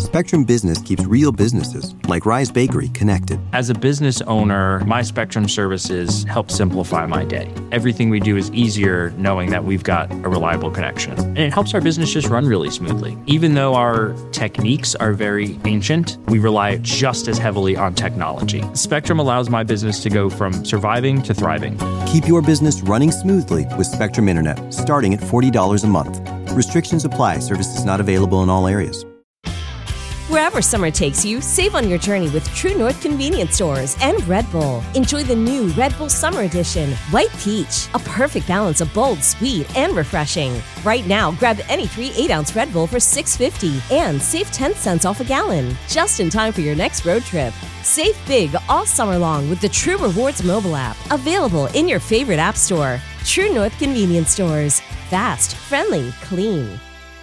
Spectrum Business keeps real businesses, like Rise Bakery, connected. As a business owner, my Spectrum services help simplify my day. Everything we do is easier knowing that we've got a reliable connection. And it helps our business just run really smoothly. Even though our techniques are very ancient, we rely just as heavily on technology. Spectrum allows my business to go from surviving to thriving. Keep your business running smoothly with Spectrum Internet, starting at $40 a month. Restrictions apply. Services not available in all areas. Wherever summer takes you, save on your journey with True North Convenience Stores and Red Bull. Enjoy the new Red Bull Summer Edition, White Peach, a perfect balance of bold, sweet, and refreshing. Right now, grab any 3 8-ounce Red Bull for $6.50 and save 10 cents off a gallon, just in time for your next road trip. Save big all summer long with the True Rewards mobile app, available in your favorite app store. True North Convenience Stores. Fast, friendly, clean.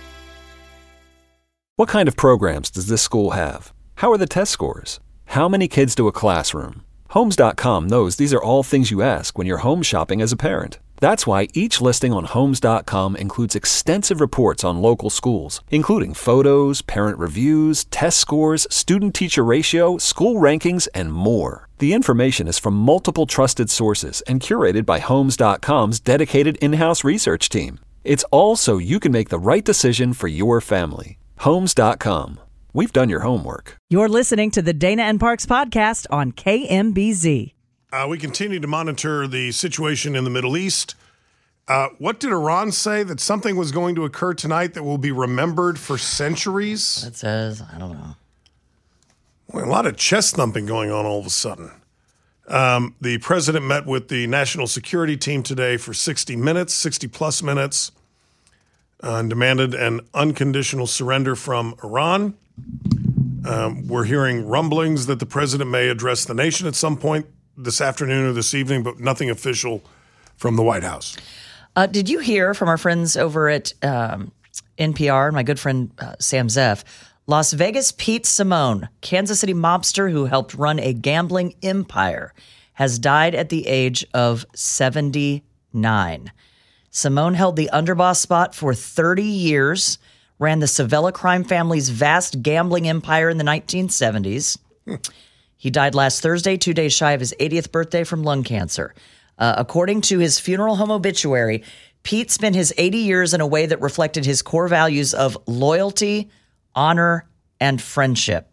What kind of programs does this school have? How are the test scores? How many kids do a classroom? Homes.com knows these are all things you ask when you're home shopping as a parent. That's why each listing on Homes.com includes extensive reports on local schools, including photos, parent reviews, test scores, student-teacher ratio, school rankings, and more. The information is from multiple trusted sources and curated by Homes.com's dedicated in-house research team. It's all so you can make the right decision for your family. Homes.com. We've done your homework. You're listening to the Dana and Parks podcast on KMBZ. We continue to monitor the situation in the Middle East. What did Iran say? That something was going to occur tonight that will be remembered for centuries? It says, I don't know. Well, a lot of chest thumping going on all of a sudden. The president met with the national security team today for 60 plus minutes, and demanded an unconditional surrender from Iran. We're hearing rumblings that the president may address the nation at some point this afternoon or this evening, but nothing official from the White House. Did you hear from our friends over at NPR, my good friend Sam Zeff, Las Vegas Pete Simone, Kansas City mobster who helped run a gambling empire, has died at the age of 79. Simone held the underboss spot for 30 years, ran the Savella crime family's vast gambling empire in the 1970s. He died last Thursday, 2 days shy of his 80th birthday from lung cancer. According to his funeral home obituary, Pete spent his 80 years in a way that reflected his core values of loyalty, honor, and friendship.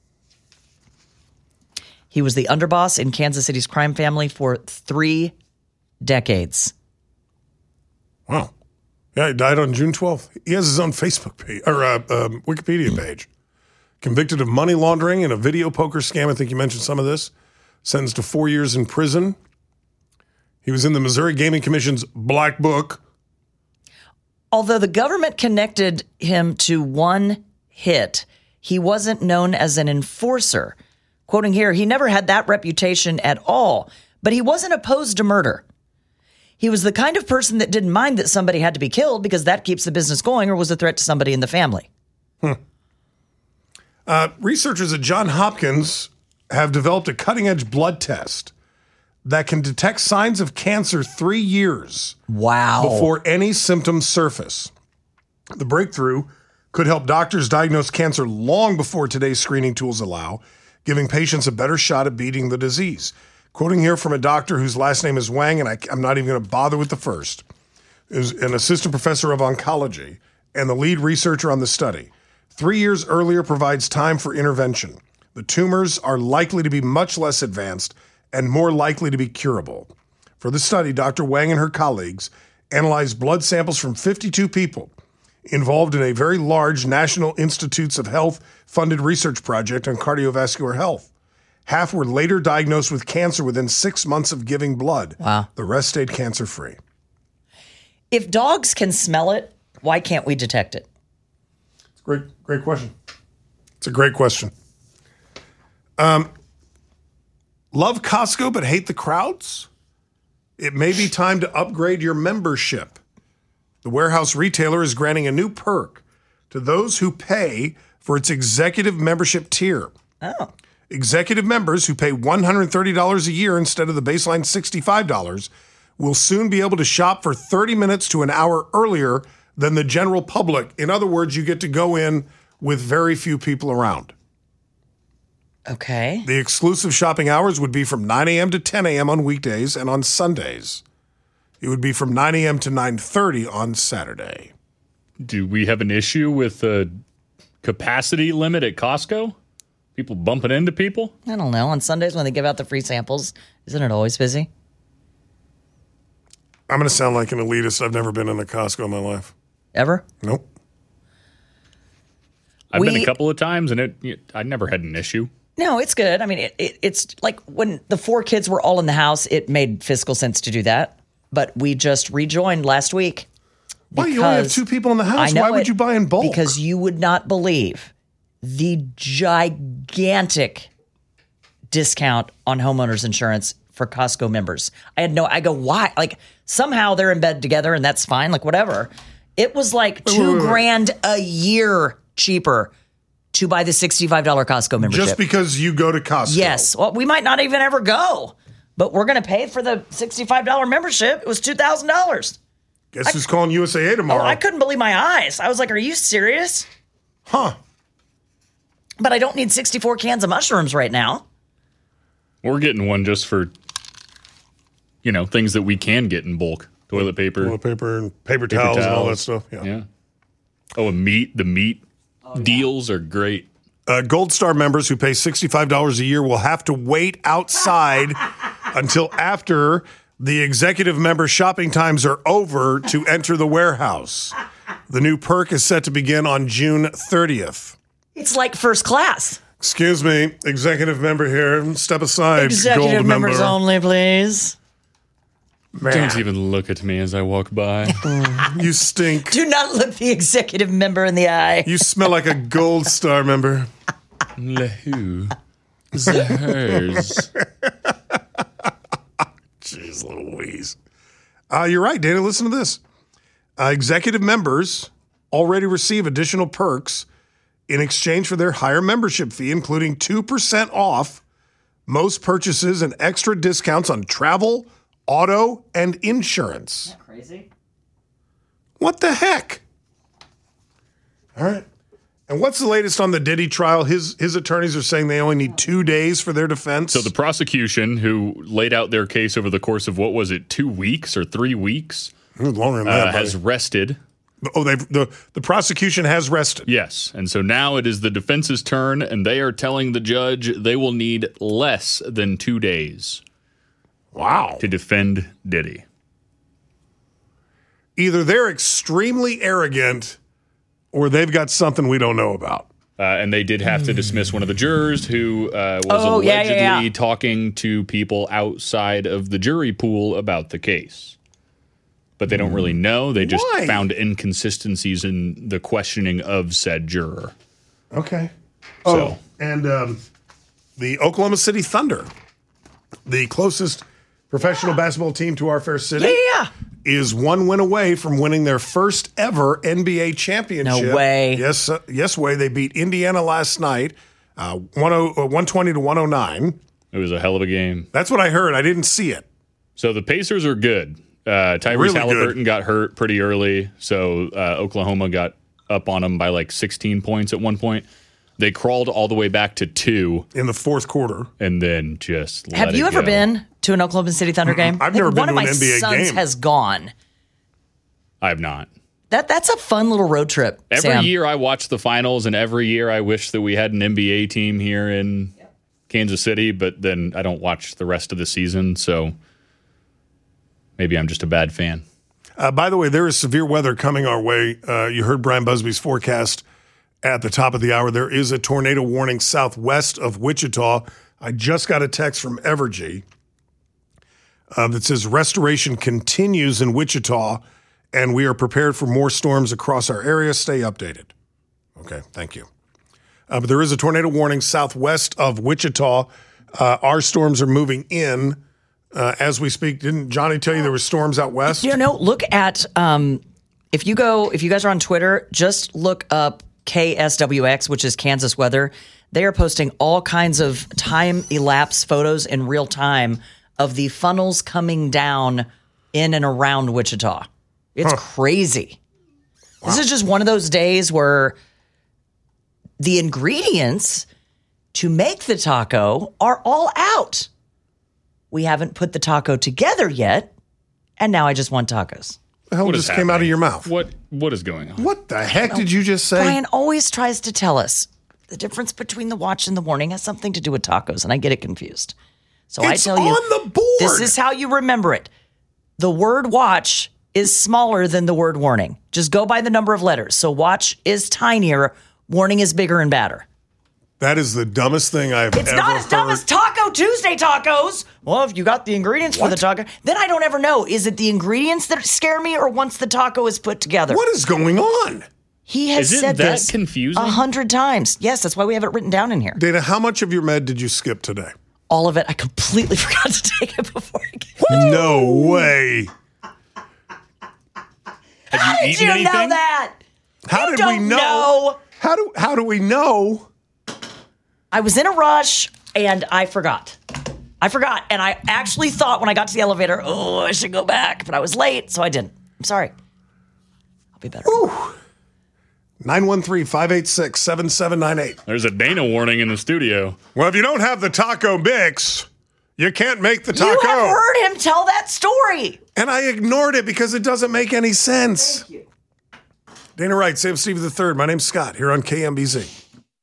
He was the underboss in Kansas City's crime family for 3 decades. Wow. Yeah, he died on June 12th. He has his own Facebook page, or Wikipedia page. Convicted of money laundering and a video poker scam. I think you mentioned some of this. Sentenced to 4 years in prison. He was in the Missouri Gaming Commission's Black Book. Although the government connected him to one hit, he wasn't known as an enforcer. Quoting here, he never had that reputation at all, but he wasn't opposed to murder. He was the kind of person that didn't mind that somebody had to be killed because that keeps the business going or was a threat to somebody in the family. Researchers at Johns Hopkins have developed a cutting-edge blood test that can detect signs of cancer 3 years before any symptoms surface. The breakthrough could help doctors diagnose cancer long before today's screening tools allow, giving patients a better shot at beating the disease. Quoting here from a doctor whose last name is Wang, and I'm not even going to bother with the first, is an assistant professor of oncology and the lead researcher on the study. 3 years earlier provides time for intervention. The tumors are likely to be much less advanced and more likely to be curable. For the study, Dr. Wang and her colleagues analyzed blood samples from 52 people involved in a very large National Institutes of Health funded research project on cardiovascular health. Half were later diagnosed with cancer within 6 months of giving blood. Wow. The rest stayed cancer-free. If dogs can smell it, why can't we detect it? It's a great question. It's a great question. Love Costco but hate the crowds? It may be time to upgrade your membership. The warehouse retailer is granting a new perk to those who pay for its executive membership tier. Oh. Executive members who pay $130 a year instead of the baseline $65 will soon be able to shop for 30 minutes to an hour earlier than the general public. In other words, you get to go in with very few people around. Okay. The exclusive shopping hours would be from 9 a.m. to 10 a.m. on weekdays, and on Sundays, it would be from 9 a.m. to 9:30 on Saturday. Do we have an issue with the capacity limit at Costco? People bumping into people? I don't know. On Sundays when they give out the free samples, isn't it always busy? I'm going to sound like an elitist. I've never been in a Costco in my life. Ever? Nope. I've been a couple of times, and I never had an issue. No, it's good. I mean, it's like when the 4 kids were all in the house, it made fiscal sense to do that. But we just rejoined last week. Why? You only have 2 people in the house? Why would you buy in bulk? Because you would not believe the gigantic discount on homeowners insurance for Costco members. I go, why? Like, somehow they're in bed together and that's fine, like whatever. It was like $2,000 a year cheaper to buy the $65 Costco membership. Just because you go to Costco? Yes. Well, we might not even ever go, but we're going to pay for the $65 membership. It was $2,000. Guess who's calling USAA tomorrow? Oh, I couldn't believe my eyes. I was like, are you serious? Huh. But I don't need 64 cans of mushrooms right now. We're getting one just for, things that we can get in bulk. Toilet paper. And paper towels and all that stuff. Yeah. Oh, and the meat deals are great. Gold Star members who pay $65 a year will have to wait outside until after the executive member shopping times are over to enter the warehouse. The new perk is set to begin on June 30th. It's like first class. Excuse me, executive member here. Step aside, executive gold members member. only, please. Man. Don't even look at me as I walk by. You stink. Do not look the executive member in the eye. You smell like a Gold Star member. Who? Hers. Jeez Louise. You're right, Dana. Listen to this. Executive members already receive additional perks in exchange for their higher membership fee, including 2% off most purchases and extra discounts on travel, auto, and insurance. Isn't that crazy? What the heck? All right. And what's the latest on the Diddy trial? His attorneys are saying they only need 2 days for their defense. So the prosecution, who laid out their case over the course of, 2 weeks or 3 weeks, longer than that, has rested. Oh, the prosecution has rested. Yes. And so now it is the defense's turn, and they are telling the judge they will need less than 2 days. Wow. To defend Diddy. Either they're extremely arrogant or they've got something we don't know about. And they did have to dismiss one of the jurors who was allegedly talking to people outside of the jury pool about the case. But they don't really know. They just found inconsistencies in the questioning of said juror. Okay. Oh, and the Oklahoma City Thunder, the closest professional basketball team to our fair city, is 1 win away from winning their first ever NBA championship. No way. Yes, way. They beat Indiana last night, 120 to 109. It was a hell of a game. That's what I heard. I didn't see it. So the Pacers are good. Tyrese really Halliburton got hurt pretty early, so Oklahoma got up on them by like 16 points at one point. They crawled all the way back to 2 in the fourth quarter, and then just Have you ever been to an Oklahoma City Thunder game? I've never been to an NBA game. One of my sons has gone. I have not. That's a fun little road trip. Every year I watch the finals, and every year I wish that we had an NBA team here in Kansas City, but then I don't watch the rest of the season, so maybe I'm just a bad fan. By the way, there is severe weather coming our way. You heard Brian Busby's forecast at the top of the hour. There is a tornado warning southwest of Wichita. I just got a text from Evergy that says restoration continues in Wichita, and we are prepared for more storms across our area. Stay updated. Okay, thank you. But there is a tornado warning southwest of Wichita. Our storms are moving in as we speak. Didn't Johnny tell you there were storms out west? Look at if you guys are on Twitter, just look up KSWX, which is Kansas Weather. They are posting all kinds of time-elapse photos in real time of the funnels coming down in and around Wichita. It's crazy. Wow. This is just one of those days where the ingredients to make the taco are all out. We haven't put the taco together yet, and now I just want tacos. The hell just came out of your mouth? What is going on? What the heck did you just say? Brian always tries to tell us the difference between the watch and the warning has something to do with tacos, and I get it confused. So it's I tell you, on the board. This is how you remember it. The word watch is smaller than the word warning. Just go by the number of letters. So watch is tinier, warning is bigger and badder. That is the dumbest thing I've ever heard. It's not as dumb as Taco Tuesday tacos. Well, if you got the ingredients for the taco, then I don't ever know. Is it the ingredients that scare me or once the taco is put together? What is going on? He has said this confusing? 100 times. Yes, that's why we have it written down in here. Dana, how much of your med did you skip today? All of it. I completely forgot to take it before I came. No way. How did you know that? How did we know? How do we know? I was in a rush and I forgot. And I actually thought when I got to the elevator, I should go back. But I was late, so I didn't. I'm sorry. I'll be better. 913-586-7798. There's a Dana warning in the studio. Well, if you don't have the taco mix, you can't make the taco. You have heard him tell that story. And I ignored it because it doesn't make any sense. Thank you. Dana Wright, Sam Stevie III. My name's Scott here on KMBZ.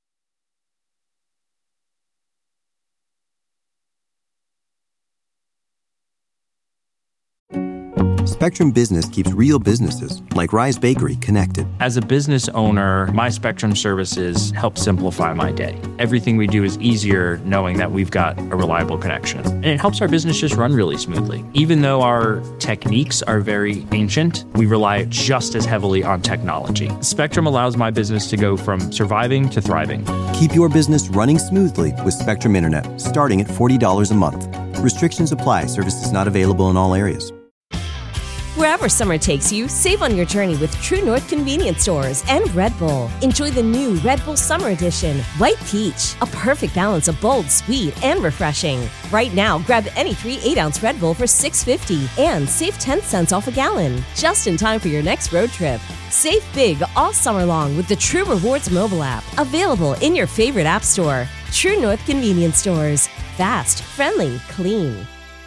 Spectrum Business keeps real businesses, like Rise Bakery, connected. As a business owner, my Spectrum services help simplify my day. Everything we do is easier knowing that we've got a reliable connection. And it helps our business just run really smoothly. Even though our techniques are very ancient, we rely just as heavily on technology. Spectrum allows my business to go from surviving to thriving. Keep your business running smoothly with Spectrum Internet, starting at $40 a month. Restrictions apply. Services not available in all areas. Wherever summer takes you, save on your journey with True North Convenience Stores and Red Bull. Enjoy the new Red Bull Summer Edition, White Peach, a perfect balance of bold, sweet, and refreshing. Right now, grab any 3 8-ounce Red Bull for $6.50 and save 10 cents off a gallon, just in time for your next road trip. Save big all summer long with the True Rewards mobile app, available in your favorite app store. True North Convenience Stores. Fast, friendly, clean.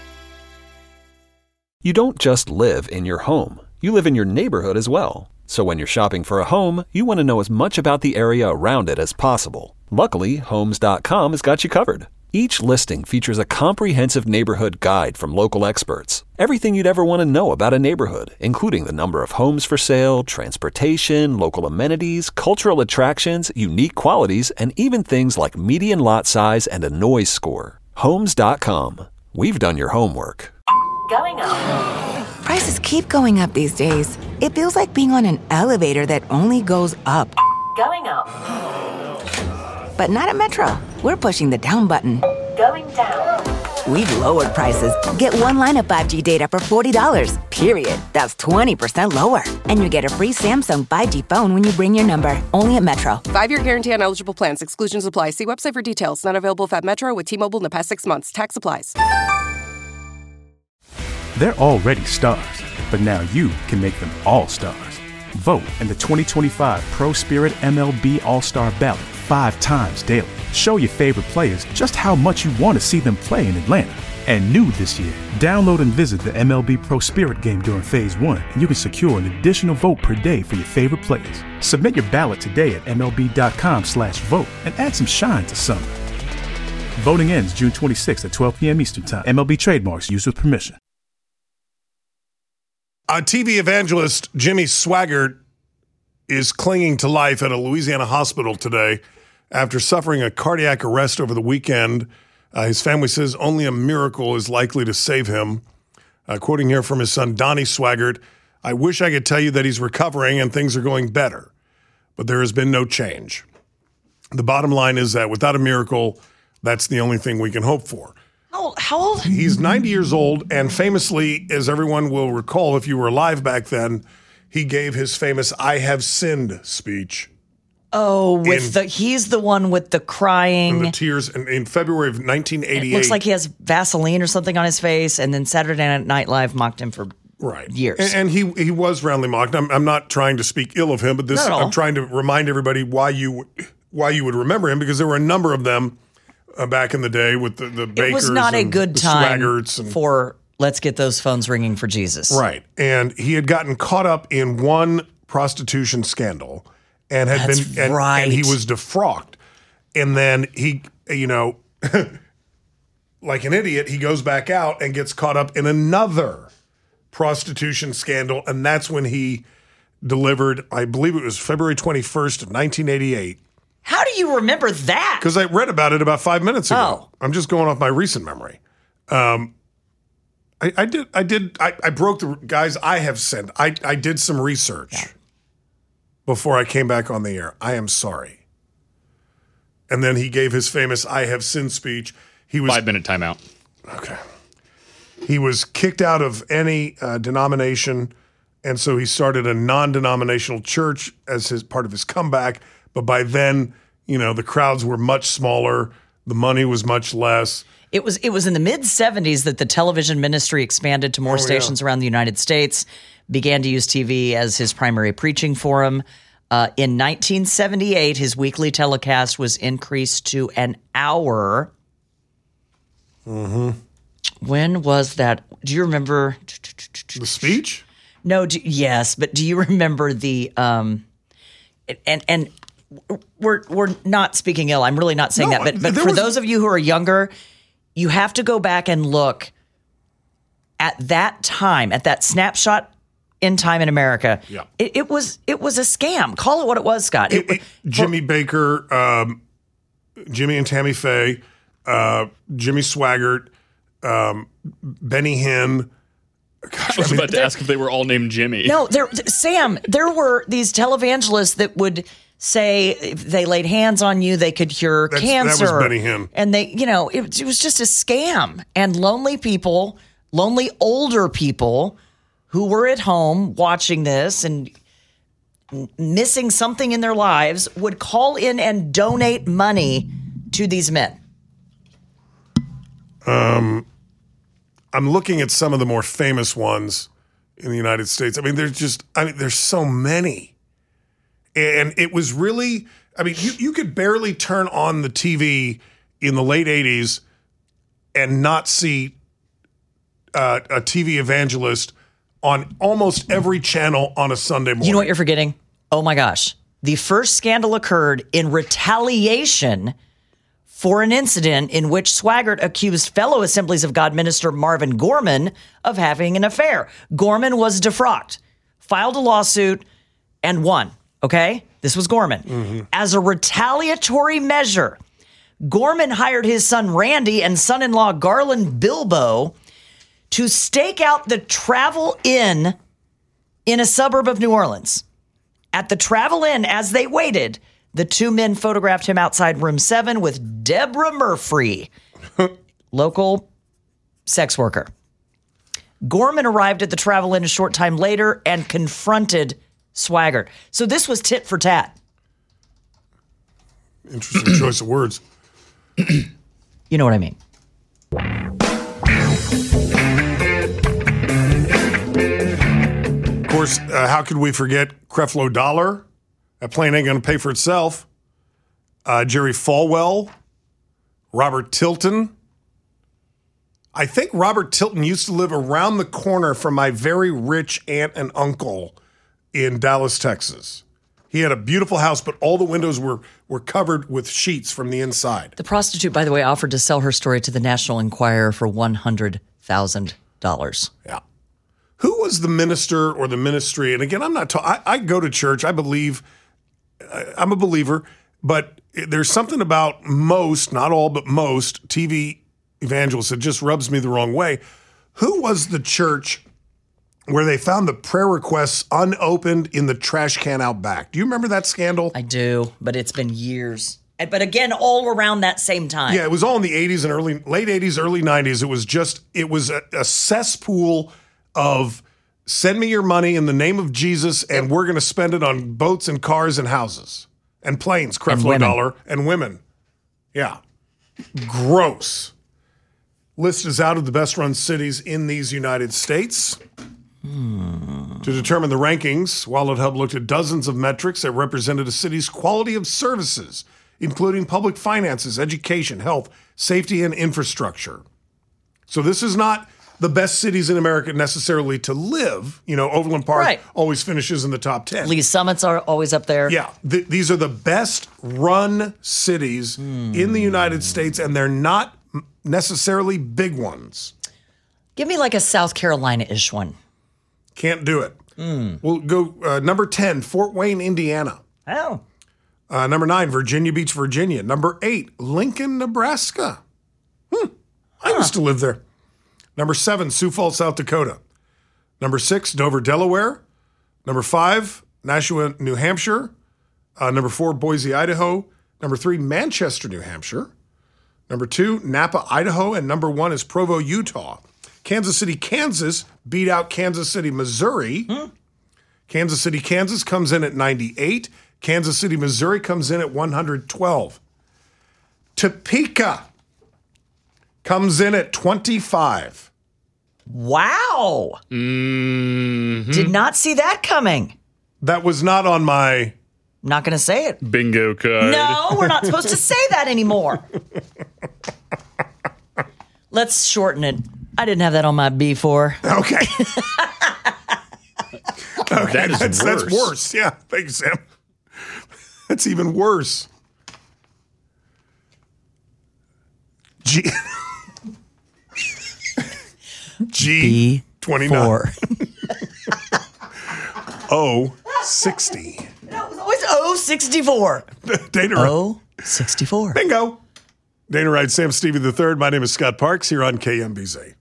You don't just live in your home. You live in your neighborhood as well. So when you're shopping for a home, you want to know as much about the area around it as possible. Luckily, Homes.com has got you covered. Each listing features a comprehensive neighborhood guide from local experts. Everything you'd ever want to know about a neighborhood, including the number of homes for sale, transportation, local amenities, cultural attractions, unique qualities, and even things like median lot size and a noise score. Homes.com. We've done your homework. Going up. Prices keep going up these days. It feels like being on an elevator that only goes up. Going up. But not at Metro. We're pushing the down button. Going down. We've lowered prices. Get one line of 5G data for $40, period. That's 20% lower. And you get a free Samsung 5G phone when you bring your number. Only at Metro. 5-year guarantee on eligible plans. Exclusions apply. See website for details. Not available at Metro with T-Mobile in the past 6 months. Tax applies. They're already stars, but now you can make them all-stars. Vote in the 2025 Pro Spirit MLB All-Star Ballot 5 times daily. Show your favorite players just how much you want to see them play in Atlanta. And new this year, download and visit the MLB Pro Spirit game during Phase 1, and you can secure an additional vote per day for your favorite players. Submit your ballot today at MLB.com/vote and add some shine to summer. Voting ends June 26th at 12 p.m. Eastern Time. MLB trademarks used with permission. TV evangelist Jimmy Swaggart is clinging to life at a Louisiana hospital today after suffering a cardiac arrest over the weekend. His family says only a miracle is likely to save him. Quoting here from his son, Donnie Swaggart, "I wish I could tell you that he's recovering and things are going better, but there has been no change. The bottom line is that without a miracle, that's the only thing we can hope for." How old? He's 90 years old, and famously, as everyone will recall if you were alive back then, he gave his famous "I have sinned" speech. Oh, he's the one with the crying. And the tears in February of 1988. It looks like he has Vaseline or something on his face, and then Saturday Night Live mocked him for years. And he was roundly mocked. I'm not trying to speak ill of him, but I'm trying to remind everybody why you why you would remember him, because there were a number of them back in the day with the Bakers. It was not a good time for let's get those phones ringing for Jesus. Right. And he had gotten caught up in one prostitution scandal and had and he was defrocked. And then he, like an idiot, he goes back out and gets caught up in another prostitution scandal. And that's when he delivered, I believe it was February 21st of 1988. How do you remember that? Because I read about it about 5 minutes ago. I'm just going off my recent memory. I broke the guys. I did some research before I came back on the air. I am sorry. And then he gave his famous "I have sinned" speech. He was 5-minute timeout. Okay. He was kicked out of any denomination, and so he started a non-denominational church as his part of his comeback. But by then, the crowds were much smaller. The money was much less. It was in the mid-'70s that the television ministry expanded to more stations around the United States, began to use TV as his primary preaching forum. In 1978, his weekly telecast was increased to an hour. Mm-hmm. When was that? Do you remember? The speech? No, yes, but do you remember the and we're not speaking ill. I'm really not saying that. But for those of you who are younger, you have to go back and look at that time, at that snapshot in time in America. Yeah. It was a scam. Call it what it was, Scott. Jimmy Baker, Jimmy and Tammy Faye, Jimmy Swaggart, Benny Hinn. Gosh, I was about to ask if they were all named Jimmy. No, there were these televangelists that would say if they laid hands on you, they could cure cancer. That was Benny Hinn. And they, it was just a scam. And lonely older people who were at home watching this and missing something in their lives would call in and donate money to these men. I'm looking at some of the more famous ones in the United States. I mean, there's so many. And it was really, you could barely turn on the TV in the late 80s and not see a TV evangelist on almost every channel on a Sunday morning. You know what you're forgetting? Oh my gosh. The first scandal occurred in retaliation for an incident in which Swaggart accused fellow Assemblies of God minister Marvin Gorman of having an affair. Gorman was defrocked, filed a lawsuit, and won. Okay? This was Gorman. Mm-hmm. As a retaliatory measure, Gorman hired his son Randy and son-in-law Garland Bilbo to stake out the Travel Inn in a suburb of New Orleans. At the Travel Inn, as they waited, the two men photographed him outside room 7 with Deborah Murphy, local sex worker. Gorman arrived at the Travel Inn a short time later and confronted Swaggart. So this was tit for tat. Interesting choice of words. You know what I mean. Of course, how could we forget Creflo Dollar? That plane ain't going to pay for itself. Jerry Falwell, Robert Tilton. I think Robert Tilton used to live around the corner from my very rich aunt and uncle in Dallas, Texas. He had a beautiful house, but all the windows were covered with sheets from the inside. The prostitute, by the way, offered to sell her story to the National Enquirer for $100,000. Yeah. Who was the minister or the ministry? And again, I'm not I go to church. I believe, I'm a believer, but there's something about most, not all, but most TV evangelists that just rubs me the wrong way. Who was the church where they found the prayer requests unopened in the trash can out back? Do you remember that scandal? I do, but it's been years. But again, all around that same time. Yeah, it was all in the 80s and late 80s, early 90s. It was a cesspool of send me your money in the name of Jesus, and we're going to spend it on boats and cars and houses and planes, Creflo Dollar, and women. Yeah. Gross. List is out of the best-run cities in these United States. To determine the rankings, Wallet Hub looked at dozens of metrics that represented a city's quality of services including public finances, education, health, safety, and infrastructure. So this is not the best cities in America necessarily to live. Overland Park always finishes in the top 10. Lee's Summits are always up there. Yeah. These are the best run cities in the United States, and they're not necessarily big ones. Give me like a South Carolina-ish one. Can't do it. We'll go number 10, Fort Wayne, Indiana. Oh. Number 9, Virginia Beach, Virginia. Number 8, Lincoln, Nebraska. I used to live there. Number 7, Sioux Falls, South Dakota. Number 6, Dover, Delaware. Number 5, Nashua, New Hampshire. Number 4, Boise, Idaho. Number 3, Manchester, New Hampshire. Number 2, Napa, Idaho. And number 1 is Provo, Utah. Kansas City, Kansas beat out Kansas City, Missouri. Kansas City, Kansas comes in at 98. Kansas City, Missouri comes in at 112. Topeka comes in at 25. Wow. Mm-hmm. Did not see that coming. That was not on my... Not going to say it. Bingo card. No, we're not supposed to say that anymore. Let's shorten it. I didn't have that on my B4. Okay. Okay, that's worse. Yeah, thank you, Sam. That's even worse. G 29. 060. No, it was always 064. Dana 064. Bingo. Dana Wright, Sam Stevie III. My name is Scott Parks here on KMBZ.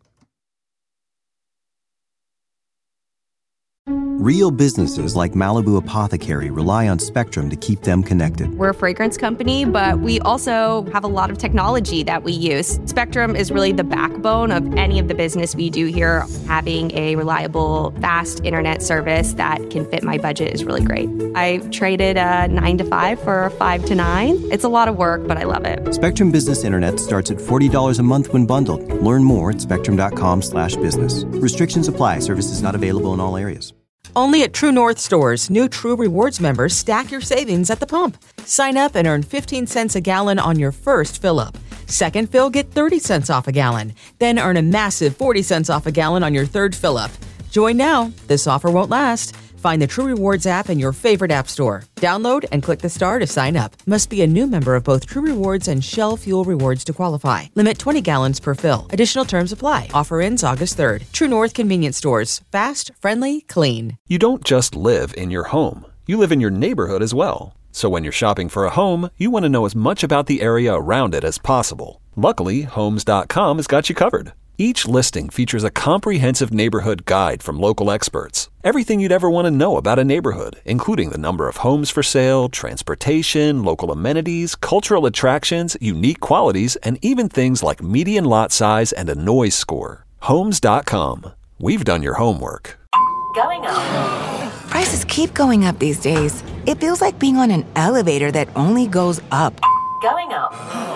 Real businesses like Malibu Apothecary rely on Spectrum to keep them connected. We're a fragrance company, but we also have a lot of technology that we use. Spectrum is really the backbone of any of the business we do here. Having a reliable, fast internet service that can fit my budget is really great. I traded a 9 to 5 for a 5 to 9. It's a lot of work, but I love it. Spectrum Business Internet starts at $40 a month when bundled. Learn more at spectrum.com/business. Restrictions apply. Services not available in all areas. Only at True North stores, new True Rewards members stack your savings at the pump. Sign up and earn 15 cents a gallon on your first fill-up. Second fill, get 30 cents off a gallon. Then earn a massive 40 cents off a gallon on your third fill-up. Join now. This offer won't last. Find the True Rewards app in your favorite app store. Download and click the star to sign up. Must be a new member of both True Rewards and Shell Fuel Rewards to qualify. Limit 20 gallons per fill. Additional terms apply. Offer ends August 3rd. True North Convenience Stores. Fast, friendly, clean. You don't just live in your home. You live in your neighborhood as well. So when you're shopping for a home, you want to know as much about the area around it as possible. Luckily, Homes.com has got you covered. Each listing features a comprehensive neighborhood guide from local experts. Everything you'd ever want to know about a neighborhood, including the number of homes for sale, transportation, local amenities, cultural attractions, unique qualities, and even things like median lot size and a noise score. Homes.com. We've done your homework. Going up. Prices keep going up these days. It feels like being on an elevator that only goes up. Going up.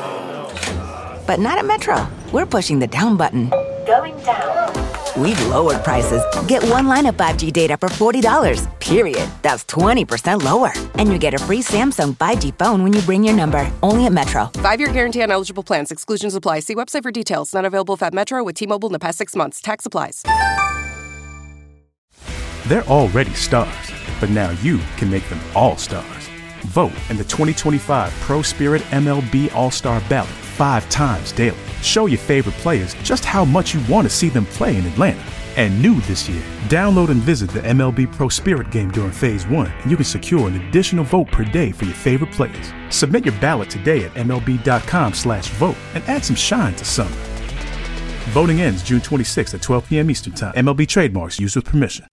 But not at Metro. We're pushing the down button. Going down. We've lowered prices. Get one line of 5G data for $40, period. That's 20% lower. And you get a free Samsung 5G phone when you bring your number. Only at Metro. 5-year guarantee on eligible plans. Exclusions apply. See website for details. Not available at Metro with T-Mobile in the past 6 months. Tax applies. They're already stars, but now you can make them all stars. Vote in the 2025 Pro Spirit MLB All-Star Ballot 5 times daily. Show your favorite players just how much you want to see them play in Atlanta. And new this year, download and visit the MLB Pro Spirit game during Phase 1, and you can secure an additional vote per day for your favorite players. Submit your ballot today at MLB.com/vote and add some shine to summer. Voting ends June 26th at 12 p.m. Eastern Time. MLB trademarks used with permission.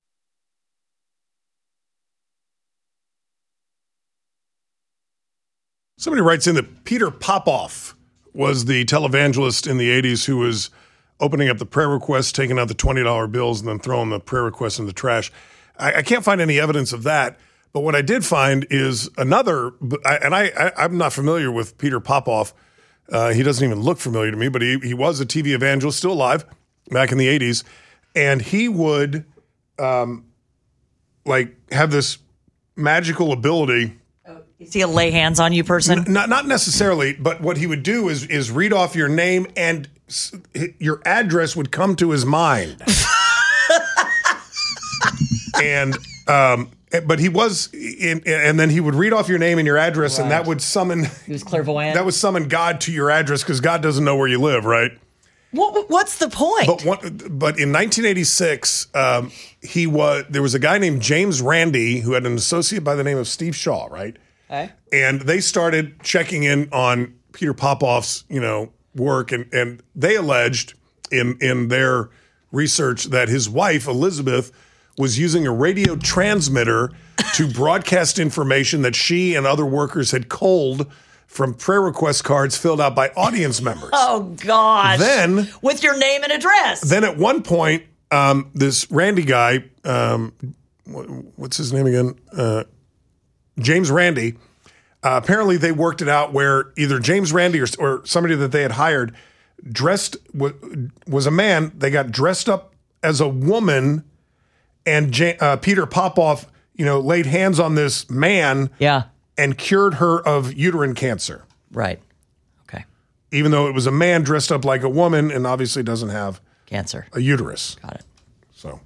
Somebody writes in that Peter Popoff was the televangelist in the 80s who was opening up the prayer requests, taking out the $20 bills, and then throwing the prayer requests in the trash. I can't find any evidence of that, but what I did find is another, and I'm not familiar with Peter Popoff. He doesn't even look familiar to me, but he was a TV evangelist, still alive, back in the 80s, and he would have this magical ability Is he a lay hands on you person? Not necessarily, but what he would do is read off your name and your address would come to his mind. And but he was and then he would read off your name and your address, right. And that would summon. He was clairvoyant. That would summon God to your address because God doesn't know where you live, right? What's the point? But in 1986, there was a guy named James Randi who had an associate by the name of Steve Shaw, right? Okay. And they started checking in on Peter Popoff's, work, and they alleged in their research that his wife Elizabeth was using a radio transmitter to broadcast information that she and other workers had culled from prayer request cards filled out by audience members. Oh, gosh. Then, with your name and address. Then at one point, this Randy guy, what's his name again? James Randi. Apparently, they worked it out where either James Randi or somebody that they had hired was a man. They got dressed up as a woman, and Peter Popoff, laid hands on this man. Yeah. And cured her of uterine cancer. Right. Okay. Even though it was a man dressed up like a woman and obviously doesn't have cancer, a uterus. Got it. So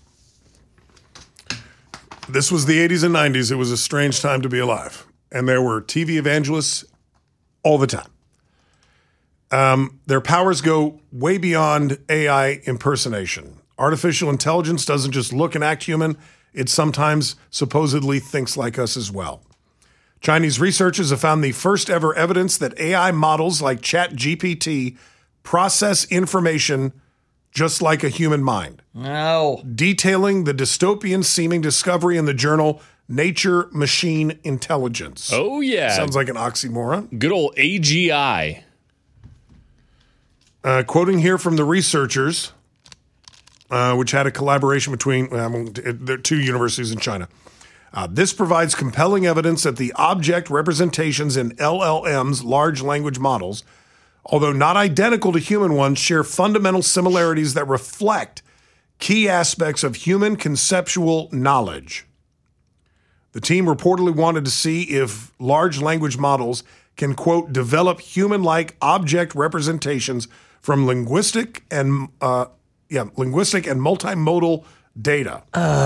this was the 80s and 90s. It was a strange time to be alive. And there were TV evangelists all the time. Their powers go way beyond AI impersonation. Artificial intelligence doesn't just look and act human. It sometimes supposedly thinks like us as well. Chinese researchers have found the first ever evidence that AI models like ChatGPT process information just like a human mind. No. Detailing the dystopian seeming discovery in the journal Nature Machine Intelligence. Oh, yeah. Sounds like an oxymoron. Good old AGI. Quoting here from the researchers, which had a collaboration between two universities in China. This provides compelling evidence that the object representations in LLMs, large language models, although not identical to human ones, share fundamental similarities that reflect key aspects of human conceptual knowledge. The team reportedly wanted to see if large language models can, quote, develop human-like object representations from linguistic and multimodal data.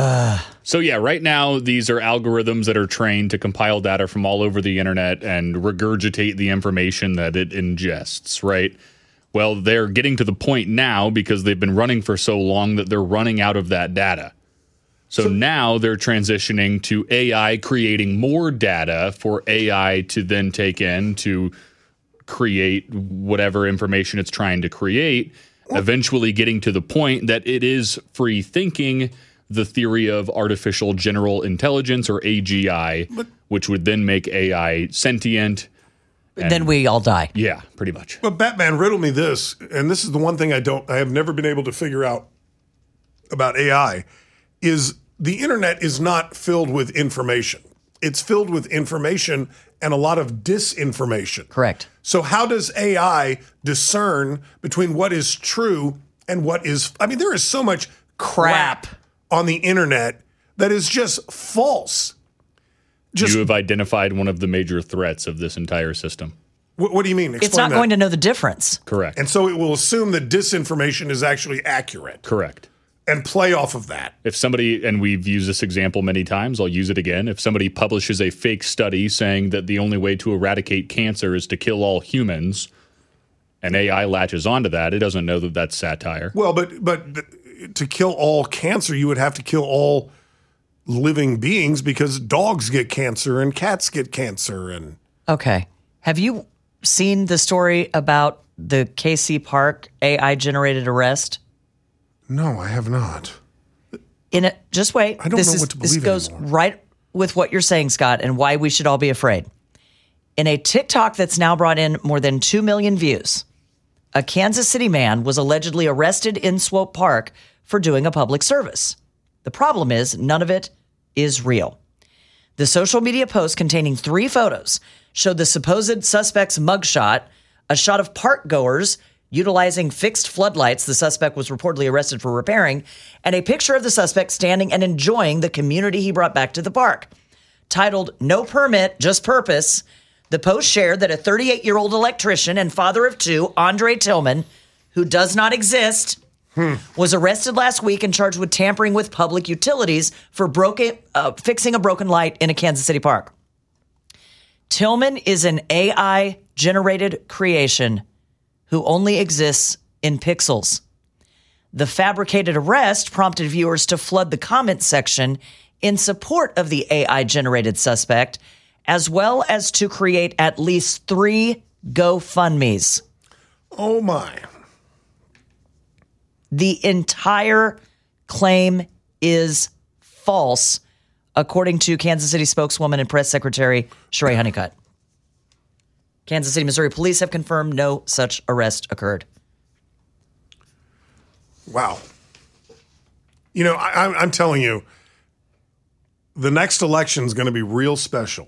So right now these are algorithms that are trained to compile data from all over the internet and regurgitate the information that it ingests, right? Well, they're getting to the point now because they've been running for so long that they're running out of that data. So now they're transitioning to AI creating more data for AI to then take in to create whatever information it's trying to create, eventually getting to the point that it is free thinking, the theory of artificial general intelligence, or AGI, which would then make AI sentient. Then we all die. Yeah, pretty much. But Batman, riddle me this, and this is the one thing I have never been able to figure out about AI, is the internet is not filled with information. It's filled with information and a lot of disinformation. Correct. So how does AI discern between what is true and what is... there is so much crap on the internet that is just false. You have identified one of the major threats of this entire system. What do you mean? Explain it's not that. going to know the difference. Correct. And so it will assume that disinformation is actually accurate. Correct. And play off of that. If somebody, and we've used this example many times, I'll use it again. If somebody publishes a fake study saying that the only way to eradicate cancer is to kill all humans, and AI latches onto that, it doesn't know that that's satire. Well, but to kill all cancer, you would have to kill all living beings because dogs get cancer and cats get cancer. And okay. Have you seen the story about the KC Park AI-generated arrest? No, I have not. Just wait. I don't know what to believe This goes anymore. right with what you're saying, Scott, and why we should all be afraid. In a TikTok that's now brought in more than 2 million views, a Kansas City man was allegedly arrested in Swope Park for doing a public service. The problem is none of it is real. The social media post containing 3 photos showed the supposed suspect's mugshot, a shot of park goers utilizing fixed floodlights the suspect was reportedly arrested for repairing, and a picture of the suspect standing and enjoying the community he brought back to the park. Titled "No Permit, Just Purpose," the Post shared that a 38-year-old electrician and father of two, Andre Tillman, who does not exist, was arrested last week and charged with tampering with public utilities for fixing a broken light in a Kansas City park. Tillman is an AI-generated creation who only exists in pixels. The fabricated arrest prompted viewers to flood the comment section in support of the AI-generated suspect, as well as to create at least 3 GoFundMes. Oh, my. The entire claim is false, according to Kansas City spokeswoman and press secretary Sheree Honeycutt. Kansas City, Missouri police have confirmed no such arrest occurred. Wow. You know, I'm telling you, the next election is going to be real special.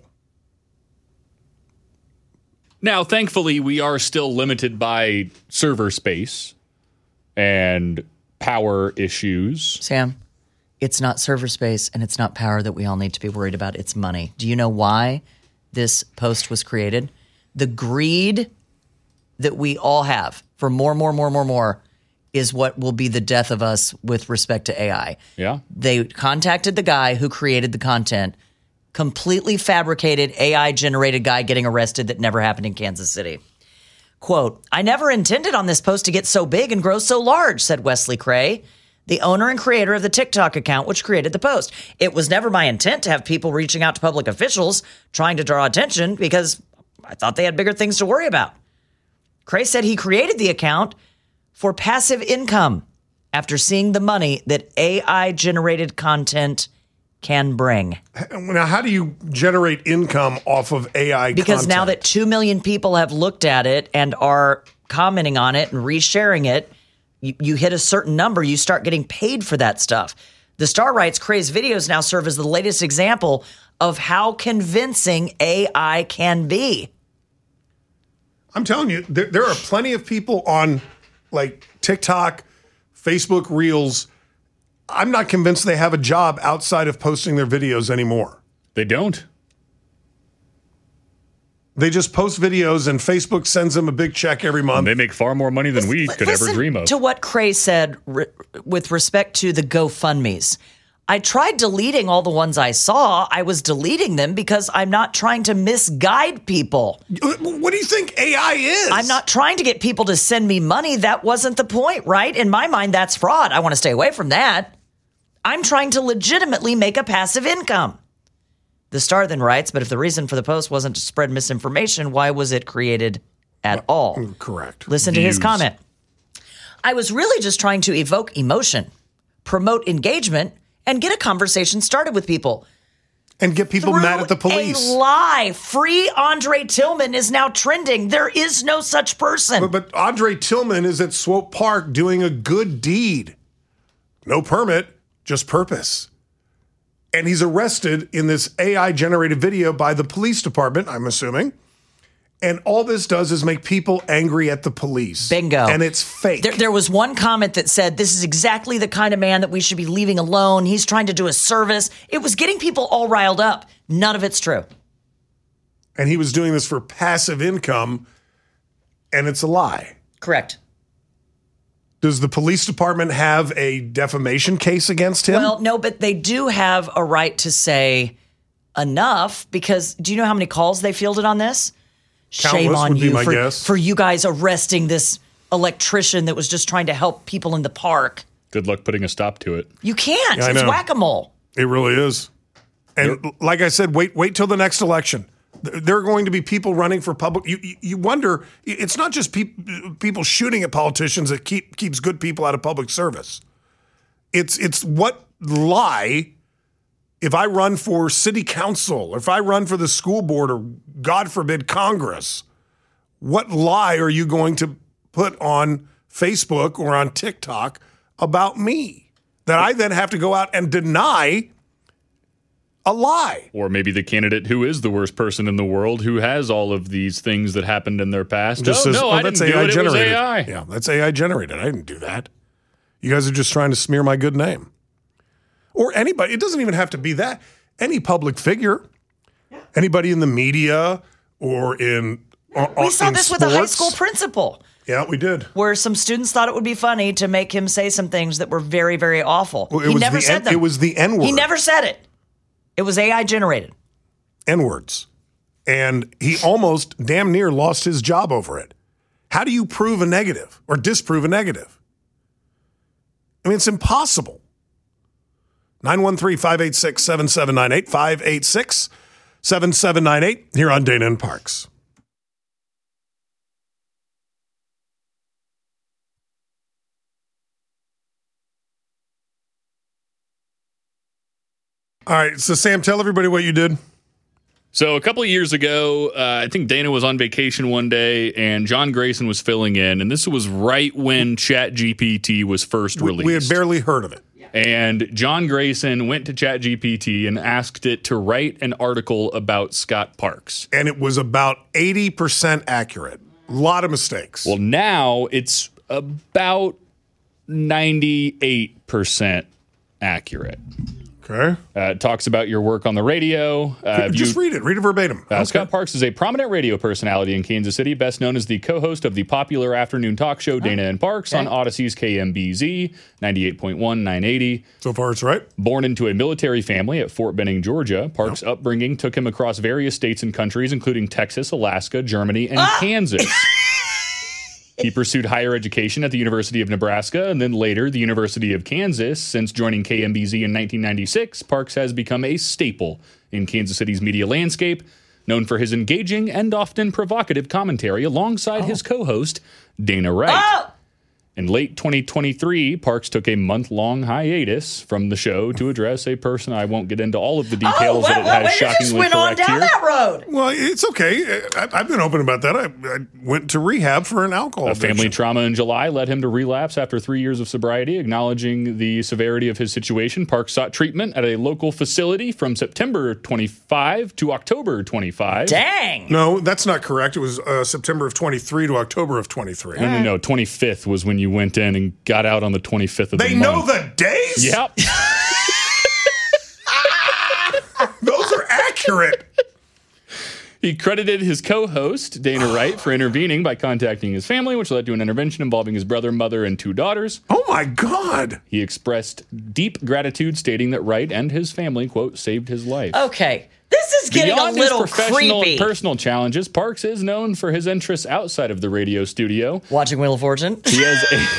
Now, thankfully, we are still limited by server space and power issues. Sam, it's not server space and it's not power that we all need to be worried about. It's money. Do you know why this post was created? The greed that we all have for more is what will be the death of us with respect to AI. Yeah. They contacted the guy who created the content, completely fabricated AI-generated guy getting arrested that never happened in Kansas City. Quote, "I never intended on this post to get so big and grow so large," said Wesley Cray, the owner and creator of the TikTok account which created the post. "It was never my intent to have people reaching out to public officials trying to draw attention because I thought they had bigger things to worry about." Cray said he created the account for passive income after seeing the money that AI-generated content can bring. Now, how do you generate income off of AI Because content? now that 2 million people have looked at it and are commenting on it and resharing it, you hit a certain number, you start getting paid for that stuff. The Star writes, Cray's videos now serve as the latest example of how convincing AI can be. I'm telling you, there are plenty of people on like TikTok, Facebook Reels. I'm not convinced they have a job outside of posting their videos anymore. They don't. They just post videos and Facebook sends them a big check every month. And they make far more money than we could ever dream of. To what Cray said with respect to the GoFundMes. I tried deleting all the ones I saw. I was deleting them because I'm not trying to misguide people. What do you think AI is? I'm not trying to get people to send me money. That wasn't the point, right? In my mind, that's fraud. I want to stay away from that. I'm trying to legitimately make a passive income. The Star then writes, but if the reason for the post wasn't to spread misinformation, why was it created at all? Correct. Listen to his comment. "I was really just trying to evoke emotion, promote engagement, and get a conversation started with people. And get people mad at the police. A lie. Free Andre Tillman is now trending. There is no such person." But Andre Tillman is at Swope Park doing a good deed. No permit, just purpose. And he's arrested in this AI-generated video by the police department, I'm assuming. And all this does is make people angry at the police. Bingo. And it's fake. There was one comment that said, this is exactly the kind of man that we should be leaving alone. He's trying to do a service. It was getting people all riled up. None of it's true. And he was doing this for passive income, and it's a lie. Correct. Does the police department have a defamation case against him? Well, no, but they do have a right to say enough, because do you know how many calls they fielded on this? Countless Shame on would be you my guess. for you guys arresting this electrician that was just trying to help people in the park. Good luck putting a stop to it. You can't. Yeah, It's whack-a-mole. It really is. And like I said, wait till the next election. There are going to be people running for public. You wonder, it's not just people shooting at politicians that keeps good people out of public service. It's what lie, if I run for city council, or if I run for the school board, or God forbid, Congress, what lie are you going to put on Facebook or on TikTok about me that I then have to go out and deny a lie? Or maybe the candidate who is the worst person in the world, who has all of these things that happened in their past. I didn't do it. It was AI. Yeah, that's AI generated. I didn't do that. You guys are just trying to smear my good name. Or anybody. It doesn't even have to be that. Any public figure. Anybody in the media or in We saw this sports? with a high school principal. Yeah, we did. Where some students thought it would be funny to make him say some things that were very, very awful. Well, he never said them. It was the N-word. He never said it. It was AI generated. N-words. And he almost damn near lost his job over it. How do you prove a negative or disprove a negative? I mean, it's impossible. 913-586-7798, 586-7798 here on Dana and Parks. All right, so Sam, tell everybody what you did. So a couple of years ago, I think Dana was on vacation one day, and John Grayson was filling in, and this was right when ChatGPT was first released. We had barely heard of it. And John Grayson went to ChatGPT and asked it to write an article about Scott Parks. And it was about 80% accurate. A lot of mistakes. Well, now it's about 98% accurate. Okay. It talks about your work on the radio. Just read it. Read it verbatim. Okay. Scott Parks is a prominent radio personality in Kansas City, best known as the co-host of the popular afternoon talk show Dana and Parks on Odyssey's KMBZ 98.1, 980. So far, it's right. Born into a military family at Fort Benning, Georgia, Parks' upbringing took him across various states and countries, including Texas, Alaska, Germany, and Kansas. He pursued higher education at the University of Nebraska and then later the University of Kansas. Since joining KMBZ in 1996, Parks has become a staple in Kansas City's media landscape, known for his engaging and often provocative commentary alongside his co-host, Dana Wright. In late 2023, Parks took a month-long hiatus from the show to address a person. I won't get into all of the details that it has shockingly correct here. That road. Well, it's okay. I've been open about that. I went to rehab for an alcohol addiction. Family trauma in July led him to relapse after 3 years of sobriety. Acknowledging the severity of his situation, Parks sought treatment at a local facility from September 25 to October 25. Dang! No, that's not correct. It was September of 23 to October of 23. No. 25th was when you went in and got out on the 25th of the month. They know the days? Yep. Those are accurate. He credited his co-host, Dana Wright, for intervening by contacting his family, which led to an intervention involving his brother, mother, and 2 daughters. Oh, my God. He expressed deep gratitude, stating that Wright and his family, quote, saved his life. Okay. This is getting Beyond a little his professional creepy. and personal challenges, Parks is known for his interests outside of the radio studio. Watching Wheel of Fortune. He has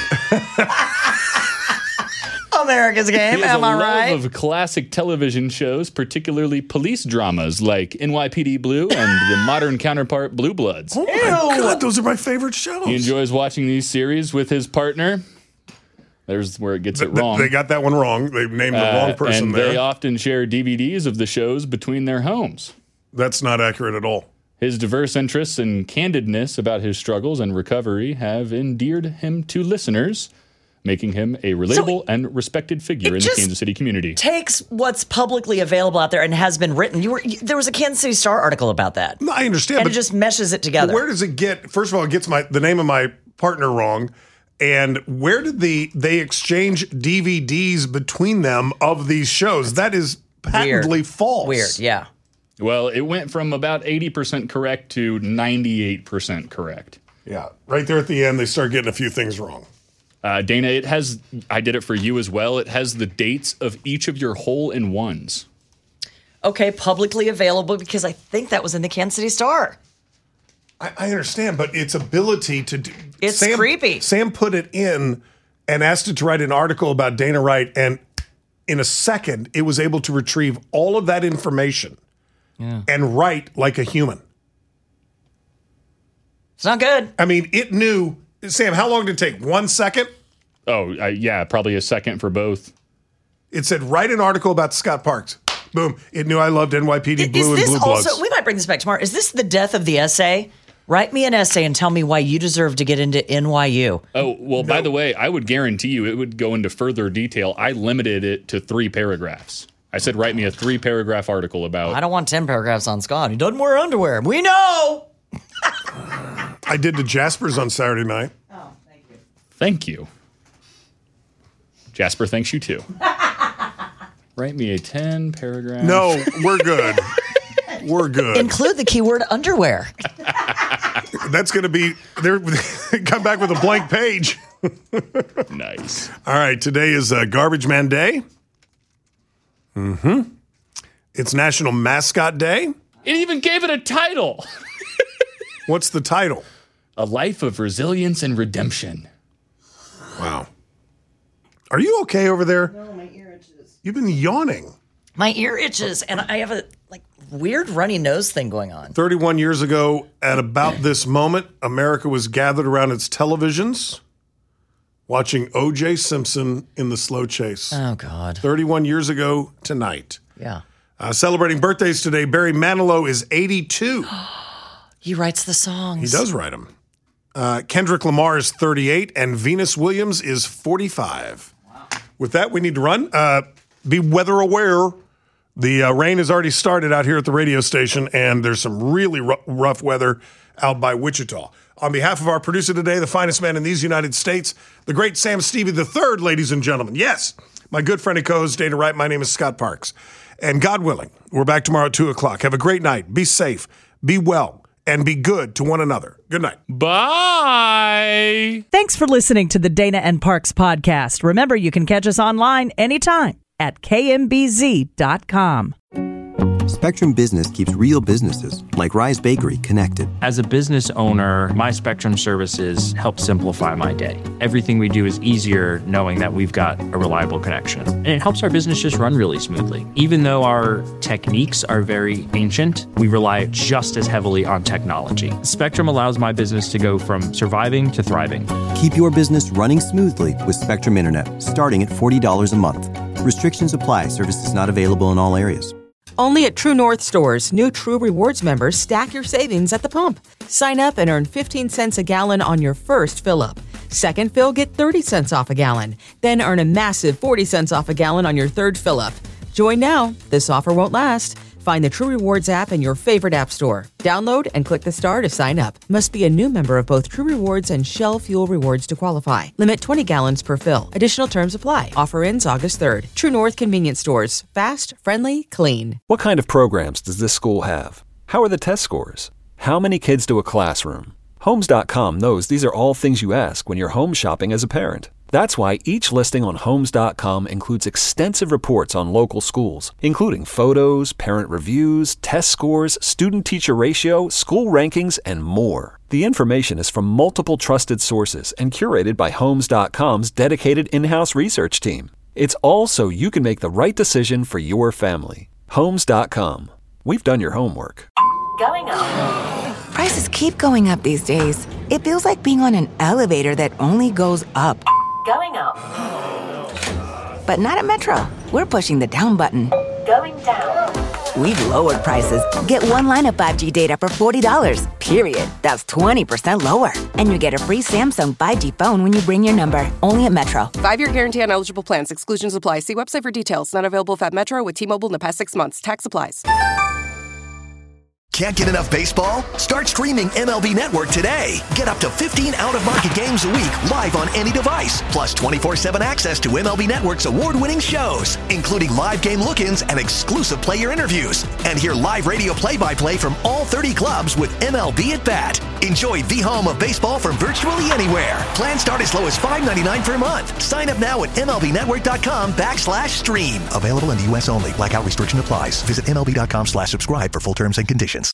America's Game, am I right? He has a love of classic television shows, particularly police dramas like NYPD Blue and the modern counterpart Blue Bloods. Oh, my God, those are my favorite shows. He enjoys watching these series with his partner. There's where it gets it wrong. They got that one wrong. They named the wrong person and there. They often share DVDs of the shows between their homes. That's not accurate at all. His diverse interests and candidness about his struggles and recovery have endeared him to listeners, making him a relatable and respected figure in the Kansas City community. Takes what's publicly available out there and has been written. There was a Kansas City Star article about that. No, I understand. And but it just meshes it together. Where does it get? First of all, it gets the name of my partner wrong. And where did they exchange DVDs between them of these shows? That is patently false. Weird, yeah. Well, it went from about 80% correct to 98% correct. Yeah, right there at the end, they start getting a few things wrong. Dana, I did it for you as well. It has the dates of each of your hole-in-ones. Okay, publicly available because I think that was in the Kansas City Star. I understand, but its ability to do... It's creepy. Sam put it in and asked it to write an article about Dana Wright, and in a second, it was able to retrieve all of that information and write like a human. It's not good. I mean, it knew... Sam, how long did it take? 1 second? Oh, yeah, probably a second for both. It said, write an article about Scott Parks. Boom. It knew I loved NYPD Blue and Blue Bloods. We might bring this back tomorrow. Is this the death of the essay? Write me an essay and tell me why you deserve to get into NYU. Oh, well, by the way, I would guarantee you it would go into further detail. I limited it to 3 paragraphs. I said, write me a 3-paragraph article about... I don't want 10 paragraphs on Scott. He doesn't wear underwear. We know! I did the Jaspers on Saturday night. Oh, thank you. Thank you. Jasper thanks you too. Write me a 10-paragraph... No, we're good. We're good. Include the keyword underwear. That's going to be there. Come back with a blank page. Nice. All right. Today is Garbage Man Day. It's National Mascot Day. It even gave it a title. What's the title? A Life of Resilience and Redemption. Wow. Are you okay over there? No, my ear itches. You've been yawning. My ear itches, and I have a weird runny nose thing going on. 31 years ago, at about this moment, America was gathered around its televisions watching O.J. Simpson in the slow chase. Oh, God. 31 years ago tonight. Yeah. Celebrating birthdays today, Barry Manilow is 82. He writes the songs. He does write them. Kendrick Lamar is 38, and Venus Williams is 45. Wow. With that, we need to run. Be weather aware. The rain has already started out here at the radio station, and there's some really rough weather out by Wichita. On behalf of our producer today, the finest man in these United States, the great Sam Stevie III, ladies and gentlemen. Yes, my good friend and co-host, Dana Wright. My name is Scott Parks. And God willing, we're back tomorrow at 2 o'clock. Have a great night. Be safe. Be well. And be good to one another. Good night. Bye. Thanks for listening to the Dana and Parks podcast. Remember, you can catch us online anytime at kmbz.com. Spectrum Business keeps real businesses, like Rise Bakery, connected. As a business owner, my Spectrum services help simplify my day. Everything we do is easier knowing that we've got a reliable connection. And it helps our business just run really smoothly. Even though our techniques are very ancient, we rely just as heavily on technology. Spectrum allows my business to go from surviving to thriving. Keep your business running smoothly with Spectrum Internet, starting at $40 a month. Restrictions apply. Services not available in all areas. Only at True North stores, new True Rewards members stack your savings at the pump. Sign up and earn 15 cents a gallon on your first fill-up. Second fill, get 30 cents off a gallon. Then earn a massive 40 cents off a gallon on your third fill-up. Join now. This offer won't last. Find the True Rewards app in your favorite app store. Download and click the star to sign up. Must be a new member of both True Rewards and Shell Fuel Rewards to qualify. Limit 20 gallons per fill. Additional terms apply. Offer ends August 3rd. True North Convenience Stores. Fast, friendly, clean. What kind of programs does this school have? How are the test scores? How many kids do a classroom? Homes.com knows these are all things you ask when you're home shopping as a parent. That's why each listing on Homes.com includes extensive reports on local schools, including photos, parent reviews, test scores, student-teacher ratio, school rankings, and more. The information is from multiple trusted sources and curated by Homes.com's dedicated in-house research team. It's all so you can make the right decision for your family. Homes.com. We've done your homework. Going up. Prices keep going up these days. It feels like being on an elevator that only goes up. Going up. But not at Metro. We're pushing the down button. Going down. We've lowered prices. Get one line of 5G data for $40, period. That's 20% lower. And you get a free Samsung 5G phone when you bring your number. Only at Metro. 5-year guarantee on eligible plans. Exclusions apply. See website for details. Not available if at Metro with T-Mobile in the past 6 months. Tax applies. Can't get enough baseball? Start streaming MLB Network today. Get up to 15 out-of-market games a week live on any device. Plus 24/7 access to MLB Network's award-winning shows, including live game look-ins and exclusive player interviews. And hear live radio play-by-play from all 30 clubs with MLB at Bat. Enjoy the home of baseball from virtually anywhere. Plans start as low as $5.99 per month. Sign up now at MLBnetwork.com/stream. Available in the U.S. only. Blackout restriction applies. Visit MLB.com/subscribe for full terms and conditions.